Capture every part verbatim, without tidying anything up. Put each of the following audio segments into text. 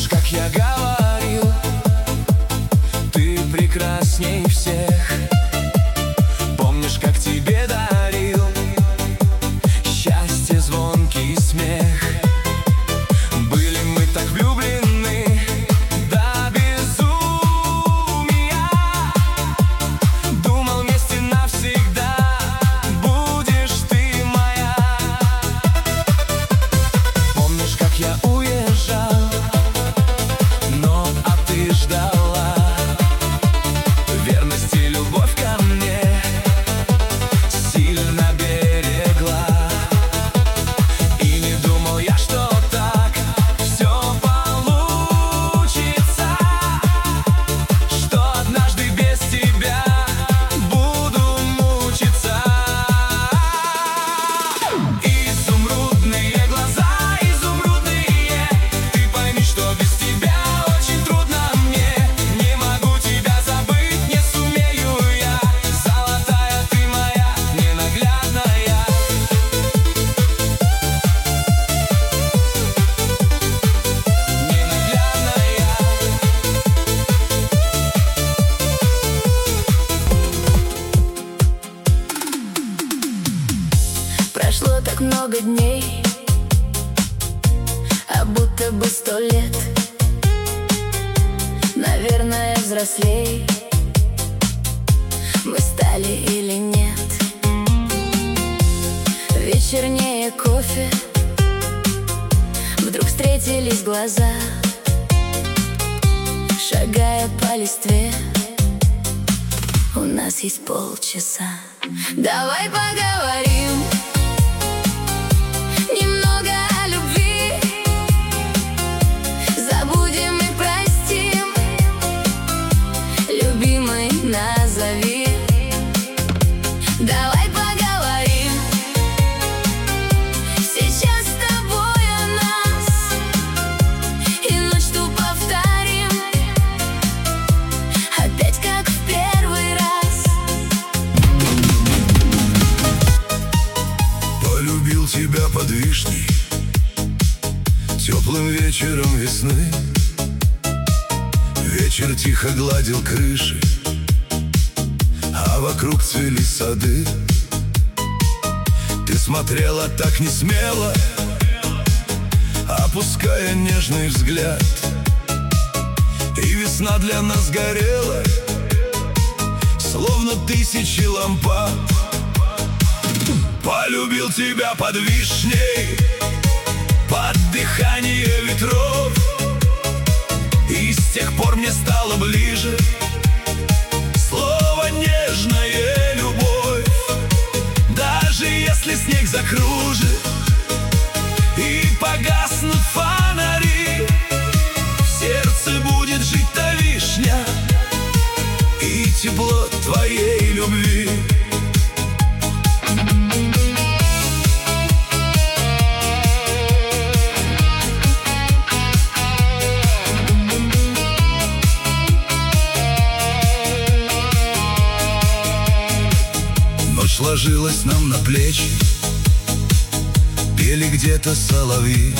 Помнишь, как я говорил, ты прекрасней всех? Помнишь, как тебе дарил счастье, звонкий смех? Были мы так влюблены до безумия. Думал, вместе навсегда будешь ты моя. Помнишь, как я уезжал, но а ты ждала. Верность и любовь ко мне сильно берегла. И не думал я, что так все получится, что однажды без тебя буду мучиться. Изумрудные глаза, изумрудные, ты пойми, что без тебя очень трудно мне. Не могу тебя забыть, не сумею я. Золотая ты моя, ненаглядная. Ненаглядная. Прошло так много дней, а будто бы сто лет. Наверное, взрослей мы стали или нет. Вечернее кофе, вдруг встретились глаза. Шагая по листве, у нас есть полчаса. Давай поговорим немного о любви, забудем и простим. Любимый, назови. Давай поговорим сейчас с тобой о нас, и ночь ту повторим, опять как в первый раз. Полюбил тебя под вишней теплым вечером весны. Вечер тихо гладил крыши, а вокруг цвели сады. Ты смотрела так несмело, опуская нежный взгляд. И весна для нас горела, словно тысячи лампад. Полюбил тебя под вишней, под дыхание ветров, и с тех пор мне стало ближе слово нежная любовь. Даже если снег закружит и погаснут фонари, в сердце будет жить та вишня и тепло твоей любви. Ночь ложилась нам на плечи, пели где-то соловьи,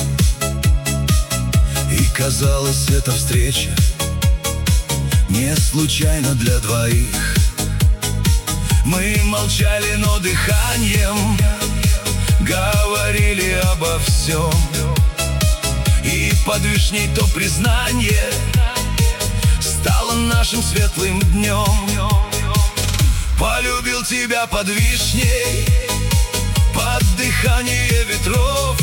и казалось, эта встреча не случайно для двоих. Мы молчали, но дыханием говорили обо всем, и под вишней то признание стало нашим светлым днем. Полюбил тебя под вишней, под дыхание ветров,